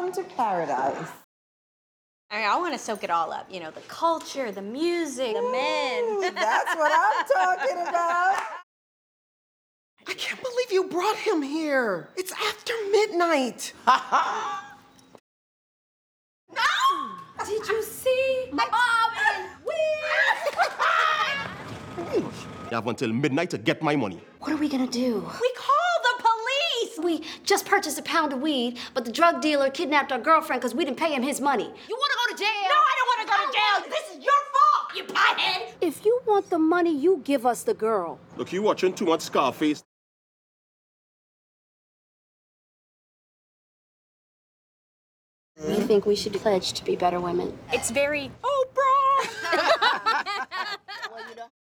welcome to paradise. I want to soak it all up. You know, the culture, the music, the men. That's what I'm talking about. I can't believe you brought him here. It's after midnight. No! Did you see my mom and You have until midnight to get my money. What are we gonna do? We call the police! We just purchased a pound of weed, but the drug dealer kidnapped our girlfriend because we didn't pay him his money. You wanna go to jail? No, I don't want to go to jail. This is your fault, you pothead! If you want the money, you give us the girl. Look, you watching too much Scarface. We think we should pledge to be better women. It's very